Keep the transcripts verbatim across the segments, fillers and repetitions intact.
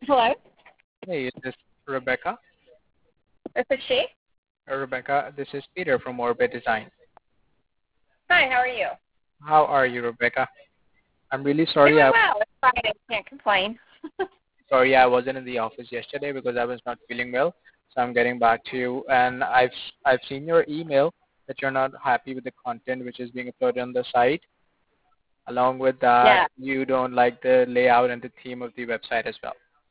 Hello, Hey, is this Rebecca? this is she. Uh, Rebecca, this is Peter from Orbit Design. Hi, how are you? How are you, Rebecca? I'm really sorry. Doing I well. It's Friday. Can't complain. sorry I wasn't in the office yesterday because I was not feeling well. So I'm getting back to you, and I've I've seen your email that you're not happy with the content which is being uploaded on the site. Along with that, Yeah. you don't like the layout and the theme of the website as well.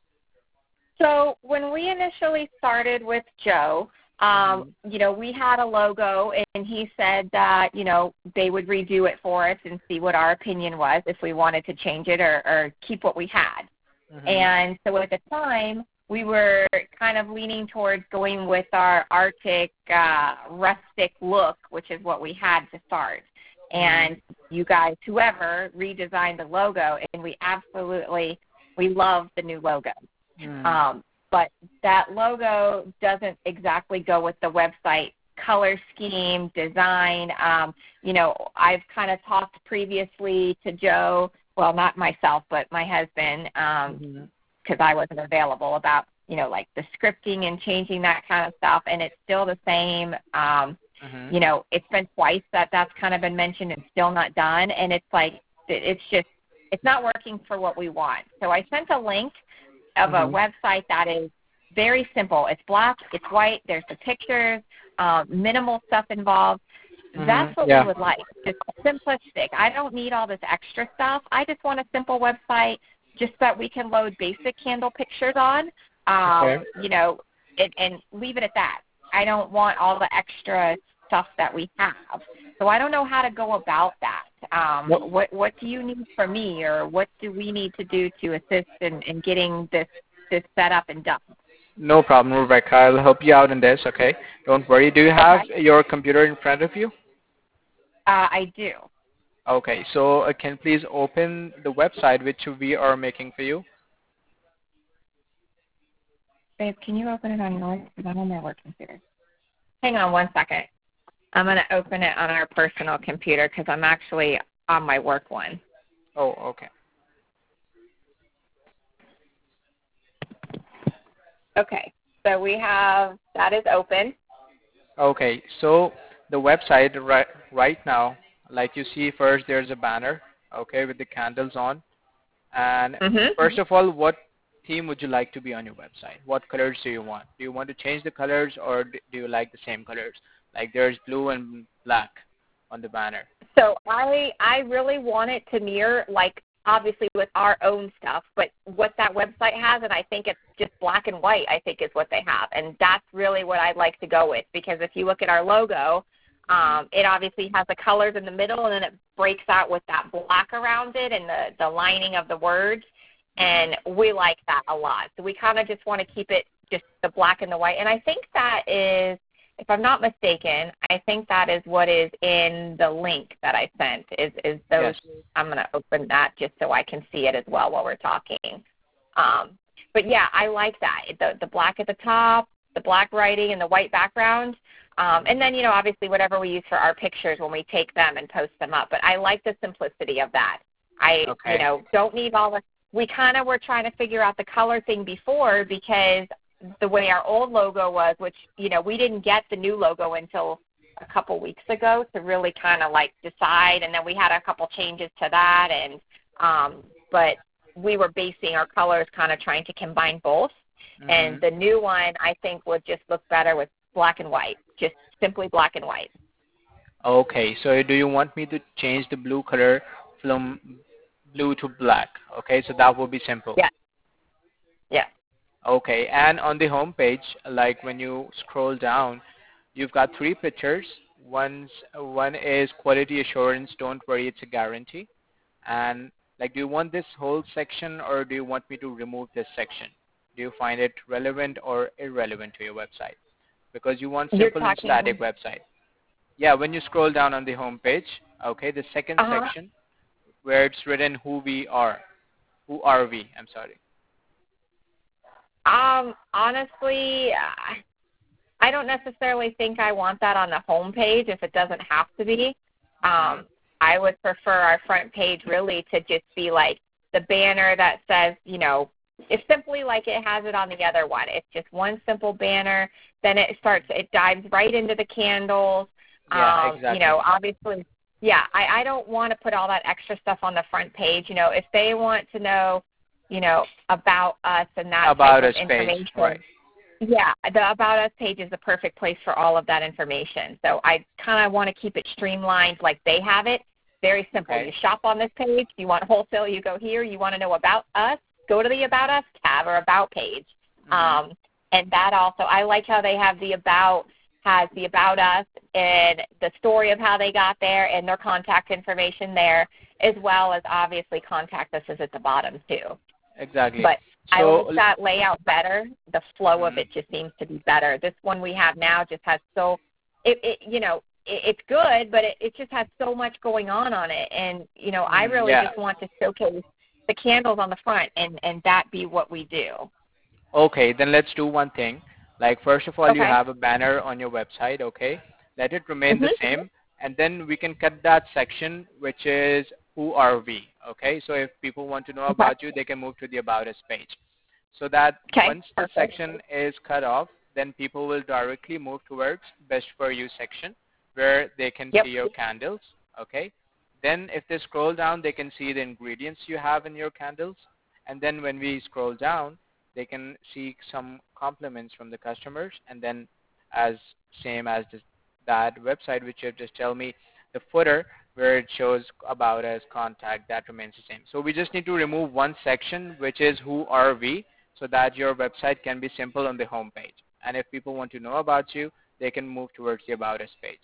So when we initially started with Joe, um, Mhm. you know, we had a logo, and he said that you know they would redo it for us and see what our opinion was if we wanted to change it or, or keep what we had. Mhm. And so at the time, we were kind of leaning towards going with our Arctic uh, rustic look, which is what we had to start. And you guys, whoever, redesigned the logo, and we absolutely, we love the new logo. Mhm. Um, but that logo doesn't exactly go with the website color scheme, design. Um, you know, I've kind of talked previously to Joe, well, not myself, but my husband, um, Mhm. because I wasn't available, about, you know, like the scripting and changing that kind of stuff, and it's still the same. Um, Mhm. you know, it's been twice that that's kind of been mentioned and still not done, and it's like, it- it's just, it's not working for what we want. So I sent a link of a Mhm. website that is very simple. It's black, it's white, there's the pictures, um, minimal stuff involved. That's Mhm. what we Yeah. would like, just simplistic. I don't need all this extra stuff. I just want a simple website just that we can load basic candle pictures on, um, Okay. you know, and, and leave it at that. I don't want all the extra stuff that we have. So I don't know how to go about that. Um, No, what what do you need from me, or what do we need to do to assist in, in getting this this set up and done? no problem, Rebecca. I'll help you out in this, okay? Don't worry. Do you have Okay. your computer in front of you? Uh, I do. Okay, so uh, can you please open the website which we are making for you? Babe, can you open it on yours? Because I'm on my work computer. Hang on one second. I'm going to open it on our personal computer because I'm actually on my work one. Oh, okay. Okay. So we have, that is open. Okay, so the website right, right now, like you see first there's a banner, okay, with the candles on. And Mm-hmm. first of all, what theme would you like to be on your website? What colors do you want? Do you want to change the colors or d- do you like the same colors? Like there's blue and black on the banner. So I I really want it to mirror, like, obviously with our own stuff, but what that website has, and I think it's just black and white, I think is what they have. And that's really what I'd like to go with, because if you look at our logo, um, it obviously has the colors in the middle, and then it breaks out with that black around it and the, the lining of the words. And we like that a lot. So we kind of just want to keep it just the black and the white. And I think that is, if I'm not mistaken, I think that is what is in the link that I sent, is, is those. Yes. I'm going to open that just so I can see it as well while we're talking. Um, but, yeah, I like that. The, the black at the top, the black writing, and the white background. Um, and then, you know, obviously whatever we use for our pictures when we take them and post them up. But I like the simplicity of that. I, you Okay. know, don't need all the – we kind of were trying to figure out the color thing before, because the way our old logo was, which, you know, we didn't get the new logo until a couple weeks ago to really kind of like decide, and then we had a couple changes to that, and um, but we were basing our colors kind of trying to combine both, and Mhm. the new one I think would just look better with black and white, just simply black and white. Okay, so do you want me to change the blue color from blue to black? Okay, so that will be simple. Yeah, yeah. Okay, and on the home page, like when you scroll down, you've got three pictures. One's one is quality assurance. Don't worry, it's a guarantee. And like, do you want this whole section or do you want me to remove this section? Do you find it relevant or irrelevant to your website? Because you want You're simple and talking. static website. Yeah, when you scroll down on the home page, okay, the second Uh huh. section where it's written who we are. Who are we? I'm sorry. Um, honestly, I I don't necessarily think I want that on the home page if it doesn't have to be. Mhm. Um, I would prefer our front page really to just be like the banner that says, you know, it's simply like it has it on the other one. It's just one simple banner. Then it starts, it dives right into the candles. Yeah, Um, exactly. you know, obviously, yeah, I, I don't want to put all that extra stuff on the front page. You know, if they want to know, you know, about us and that About type us of page, information, right. yeah, the About Us page is the perfect place for all of that information. So I kind of want to keep it streamlined like they have it. Very simple. Okay. You shop on this page. You want wholesale, you go here. You want to know about us, go to the About Us tab or About page. Mm-hmm. Um, and that also, I like how they have the About, has the About Us and the story of how they got there and their contact information there, as well as obviously contact us is at the bottom too. Exactly. But so, I like that layout better. The flow mm-hmm. of it just seems to be better. This one we have now just has so, it, it you know, it, it's good, but it, it just has so much going on on it. And, you know, I really yeah. just want to showcase the candles on the front and, and that be what we do. Okay, then let's do one thing. Like, first of all, Okay. you have a banner on your website, okay? Let it remain Mm-hmm. the same, and then we can cut that section, which is who are we, okay? So if people want to know Okay. about you, they can move to the About Us page. So that Okay. once the Perfect. section is cut off, then people will directly move towards Best For You section, where they can Yep. see your candles, okay? Then if they scroll down, they can see the ingredients you have in your candles, and then when we scroll down, they can see some compliments from the customers, and then as same as this, that website which you have just tell me, the footer where it shows About Us, contact, that remains the same. So we just need to remove one section, which is who are we, so that your website can be simple on the home page. And if people want to know about you, they can move towards the About Us page.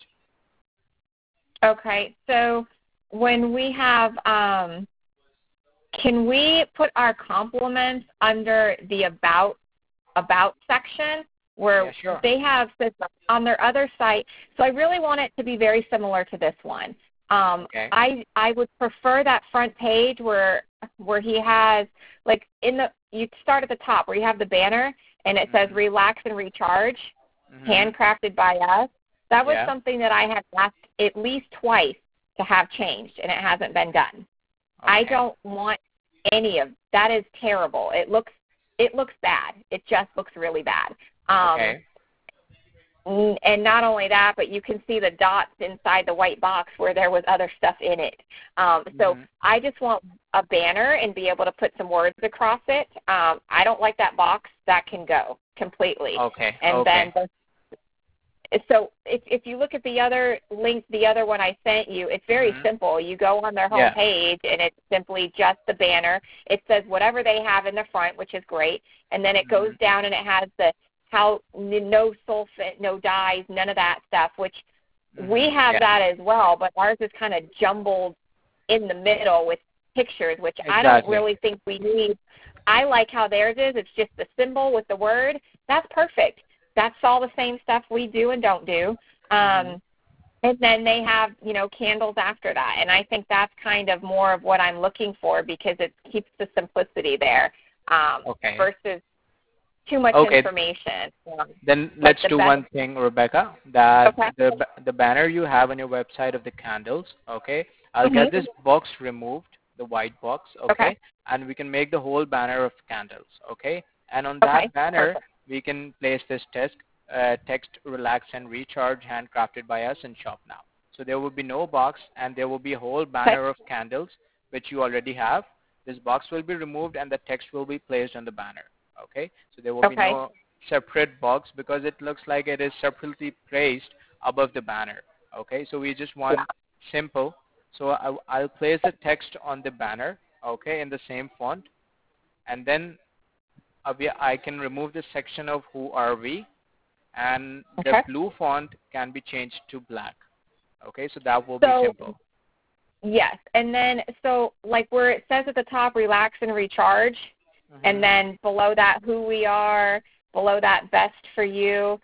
Okay, so when we have, um, can we put our compliments under the About About section where Yeah, sure. they have on their other site? So I really want it to be very similar to this one. Um, okay. I I would prefer that front page where where he has, like, in the, you start at the top where you have the banner and it mm-hmm. says relax and recharge, mm-hmm. handcrafted by us. That was yeah. something that I had asked at least twice to have changed, and it hasn't been done. Okay. I don't want any of that. Is terrible. It looks it looks bad. It just looks really bad. Um, okay. And not only that, but you can see the dots inside the white box where there was other stuff in it. Um, so mm-hmm. I just want a banner and be able to put some words across it. Um, I don't like that box. That can go completely. Okay. And okay. then the, so if, if you look at the other link, the other one I sent you, it's very mm-hmm. simple. You go on their home yeah. page, and it's simply just the banner. It says whatever they have in the front, which is great. And then it mm-hmm. goes down, and it has the how no sulfate, no dyes, none of that stuff, which mm-hmm. we have yeah. that as well, but ours is kind of jumbled in the middle with pictures, which exactly. I don't really think we need. I like how theirs is. It's just the symbol with the word. That's perfect. That's all the same stuff we do and don't do. Um, mm-hmm. And then they have, you know, candles after that, and I think that's kind of more of what I'm looking for because it keeps the simplicity there um, okay. versus too much okay. information. Um, then let's the do best. one thing, Rebecca, that okay. the the banner you have on your website of the candles, okay, I'll mm-hmm. get this box removed, the white box, okay, okay, and we can make the whole banner of candles, okay, and on that okay. banner, Perfect. we can place this text, uh, text, relax and recharge, handcrafted by us and shop now. So there will be no box, and there will be a whole banner okay. of candles, which you already have. This box will be removed, and the text will be placed on the banner. Okay, so there will okay. be no separate box because it looks like it is separately placed above the banner. Okay, so we just want yeah. simple. So I, I'll place the text on the banner, okay, in the same font, and then uh, we, I can remove the section of who are we, and okay. the blue font can be changed to black. Okay, so that will so, be simple. Yes, and then so like where it says at the top, relax and recharge. Mm-hmm. And then below that, who we are, below that, best for you.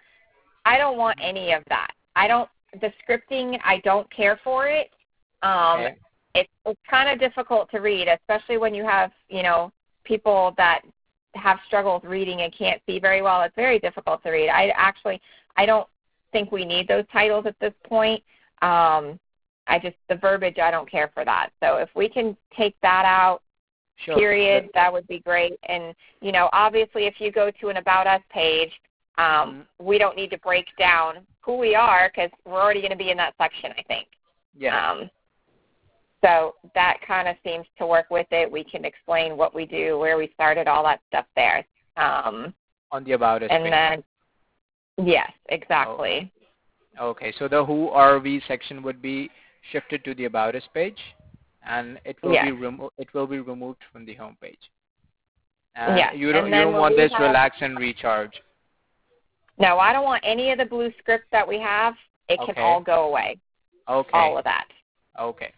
I don't want any of that. I don't, the scripting, I don't care for it. Um, okay. It's, it's kind of difficult to read, especially when you have, you know, people that have struggles reading and can't see very well. It's very difficult to read. I actually, I don't think we need those titles at this point. Um, I just, the verbiage, I don't care for that. So if we can take that out, Sure. period, The- that would be great. And, you know, obviously if you go to an About Us page, um, mhm. we don't need to break down who we are because we're already going to be in that section, I think. Yes. Um, so that kind of seems to work with it. We can explain what we do, where we started, all that stuff there. Um, On the About Us and page. then, yes, exactly. Okay. So the Who Are We section would be shifted to the About Us page, and it will be Yes, remo- it will be removed from the home page. And yes. you don't And you then don't when want we this have, relax and recharge. no, I don't want any of the blue scripts that we have. It can Okay. all go away, Okay. all of that. Okay.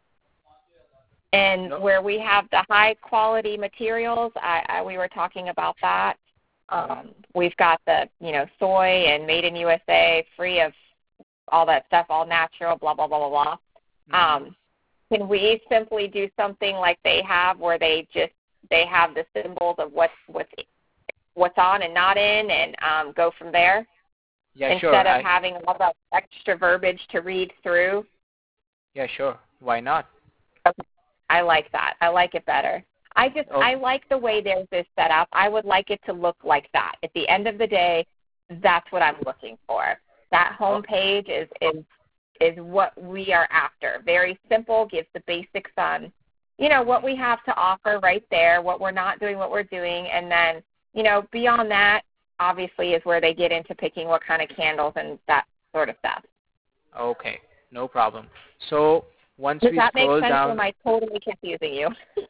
And No. where we have the high quality materials, I, I, we were talking about that. Um, we've got the, you know, soy and made in U S A, free of all that stuff, all natural, blah, blah, blah, blah, blah. Mhm. Um, can we simply do something like they have where they just, they have the symbols of what's, what's, what's on and not in and um, go from there? Yeah, Instead sure. of I, having all that extra verbiage to read through. yeah, sure. Why not? Okay. I like that. I like it better. I just Oh, I like the way theirs is set up. I would like it to look like that. At the end of the day, that's what I'm looking for. That oh, home page is is is what we are after. Very simple, gives the basics on, you know, what we have to offer right there, what we're not doing, what we're doing, and then, you know, beyond that, obviously, is where they get into picking what kind of candles and that sort of stuff. okay. No problem. So once Does we that make scroll sense, or down, am I totally confusing you?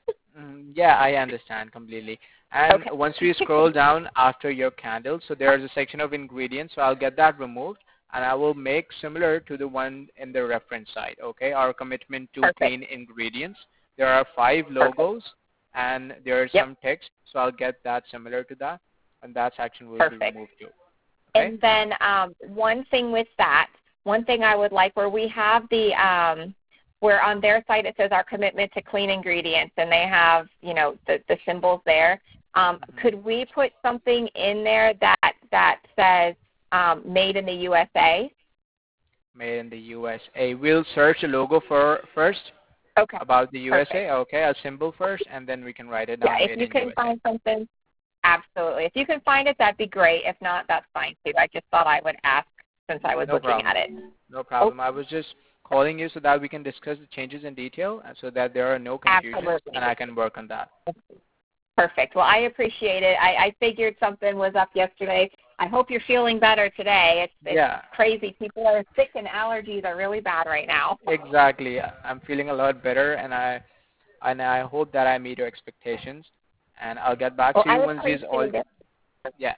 mm, yeah, I understand completely. And Okay. once we scroll down after your candle, so there's a section of ingredients. So I'll get that removed, and I will make similar to the one in the reference site. Okay, our commitment to Perfect. clean ingredients. There are five Perfect. logos, and there are Yep. some text. So I'll get that similar to that, and that section will Perfect. be removed too. Okay. And then um, one thing with that, one thing I would like where we have the, um, where on their site it says our commitment to clean ingredients, and they have, you know, the, the symbols there. Um, Mhm. could we put something in there that, that says um, made in the U S A? Made in the U S A. We'll search a logo for first Okay. about the U S A. Perfect. Okay, a symbol first, and then we can write it Yeah, down. if Made you in can U S A. find something, absolutely. If you can find it, that'd be great. If not, that's fine too. I just thought I would ask since I was No looking problem. at it. No problem. I was just calling you so that we can discuss the changes in detail, and so that there are no confusions, Absolutely. and I can work on that. Perfect. Well, I appreciate it. I, I figured something was up yesterday. I hope you're feeling better today. It's, it's Yeah, crazy. People are sick and allergies are really bad right now. exactly. I'm feeling a lot better, and I and I hope that I meet your expectations. And I'll get back Well, to I you once these all. appreciate it. Yeah.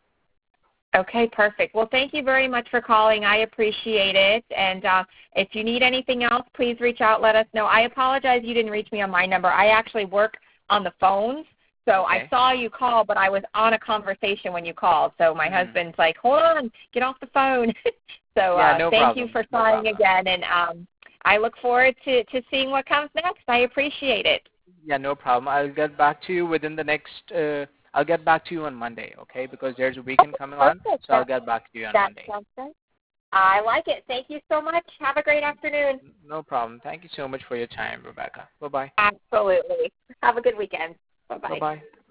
Okay, perfect. Well, thank you very much for calling. I appreciate it. And uh, if you need anything else, please reach out. Let us know. I apologize you didn't reach me on my number. I actually work on the phones. So Okay. I saw you call, but I was on a conversation when you called. So my Mhm. husband's like, hold on, get off the phone. so Yeah, uh, no thank problem. you for No trying problem. again. And um, I look forward to, to seeing what comes next. I appreciate it. Yeah, no problem. I'll get back to you within the next. Uh, I'll get back to you on Monday, okay? Because there's a weekend coming on, Perfect. so I'll get back to you on That Monday. sounds good. I like it. Thank you so much. Have a great afternoon. No problem. Thank you so much for your time, Rebecca. Bye bye. Absolutely. Have a good weekend. Bye Bye-bye. bye.